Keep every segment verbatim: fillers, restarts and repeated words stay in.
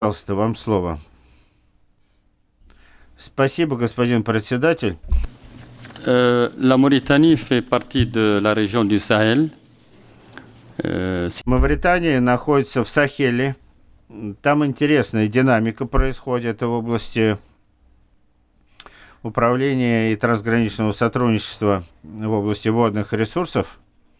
Пожалуйста, вам слово. Спасибо, господин председатель. Euh, la Mauritanie fait partie de la région du Sahel. Euh, Мавритания находится в Сахеле. Там интересная динамика происходит в области управления и трансграничного сотрудничества в области водных ресурсов.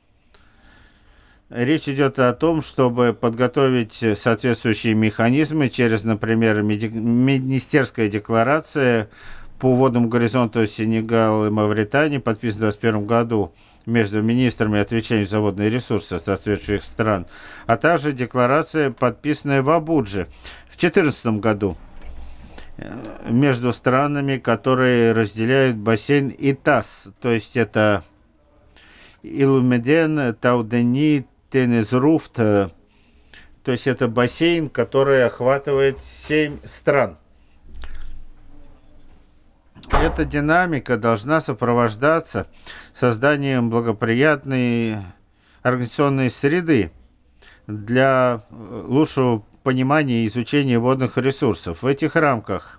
Речь идет о том, чтобы подготовить соответствующие механизмы через, например, министерская декларация по водному горизонту Сенегала и Мавритании, подписанная в двадцать первом году между министрами, отвечающими за водные ресурсы соответствующих стран, а также декларация, подписанная в Абудже в две тысячи четырнадцатом году между странами, которые разделяют бассейн ИТАС, то есть это Илумеден, Таудени, Тенезруфт, то есть это бассейн, который охватывает семь стран. Эта динамика должна сопровождаться созданием благоприятной организационной среды для лучшего понимания и изучения водных ресурсов. В этих рамках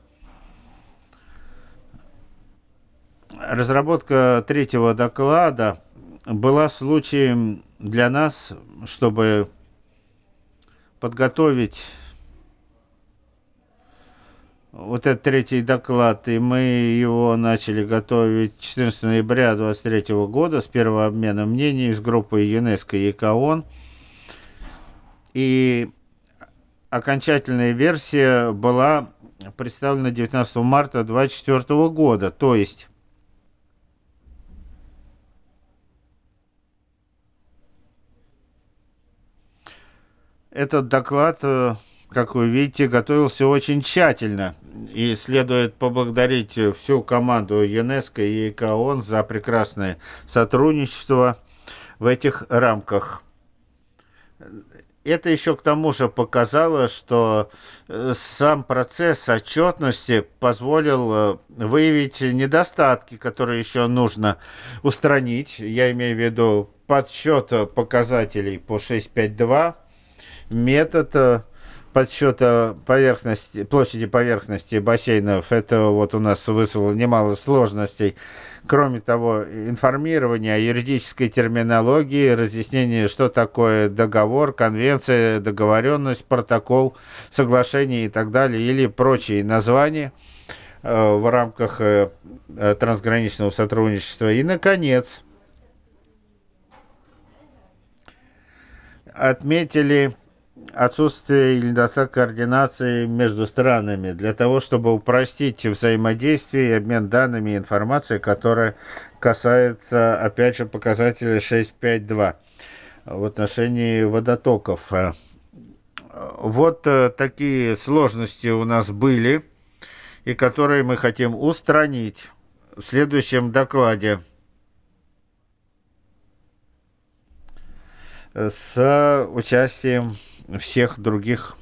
разработка третьего доклада была случаем для нас, чтобы подготовить вот этот третий доклад, и мы его начали готовить четырнадцатого ноября две тысячи двадцать третьего года с первого обмена мнений с группой ЮНЕСКО и ИКАОН. И окончательная версия была представлена девятнадцатого марта две тысячи двадцать четвёртого года, то есть этот доклад, как вы видите, готовился очень тщательно. И следует поблагодарить всю команду ЮНЕСКО и ИКАОН за прекрасное сотрудничество в этих рамках. Это еще к тому же показало, что сам процесс отчетности позволил выявить недостатки, которые еще нужно устранить. Я имею в виду подсчет показателей по шесть пять два, метод подсчета поверхности, площади поверхности бассейнов. Это вот у нас вызвало немало сложностей. Кроме того, информирование о юридической терминологии, разъяснение, что такое договор, конвенция, договоренность, протокол, соглашение и так далее, или прочие названия э, в рамках э, трансграничного сотрудничества. И, наконец, отметили отсутствие или недостаток координации между странами для того, чтобы упростить взаимодействие и обмен данными и информацией, которая касается, опять же, показателя шесть пять два в отношении водотоков. Вот такие сложности у нас были, и которые мы хотим устранить в следующем докладе с участием всех других